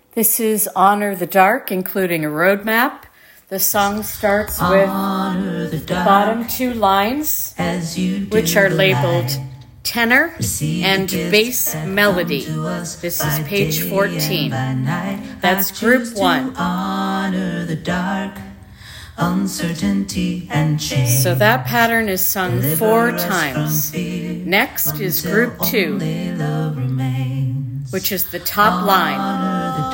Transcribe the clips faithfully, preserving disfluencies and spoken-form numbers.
This is Honor the Dark, including a road map. The song starts with the, the bottom two lines, which are labeled tenor and bass melody. This is page fourteen. That's group one. Honor the dark, uncertainty and change. So that pattern is sung four times. Next is group two, which is the top line.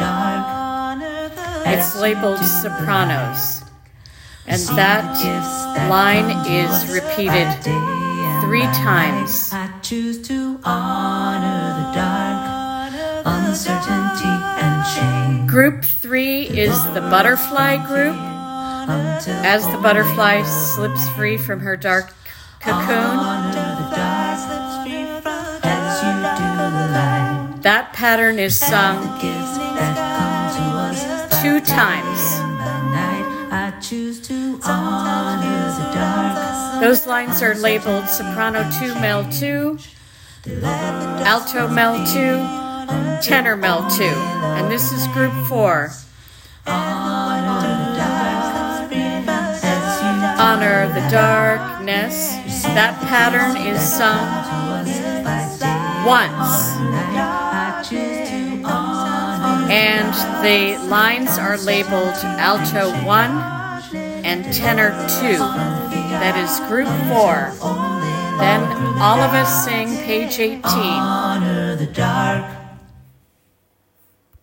It's labeled sopranos, and that line is repeated three times. I choose to honor the dark, uncertainty and change. Group three is the butterfly group. As the butterfly slips free from her dark cocoon, that pattern is sung two times. Those lines are labeled soprano two, mel two, alto mel two, tenor mel two, and this is group four. Honor the darkness. That pattern is sung once. And the lines are labeled alto one and tenor two. That is group four. Then all of us sing page eighteen. Honor the dark,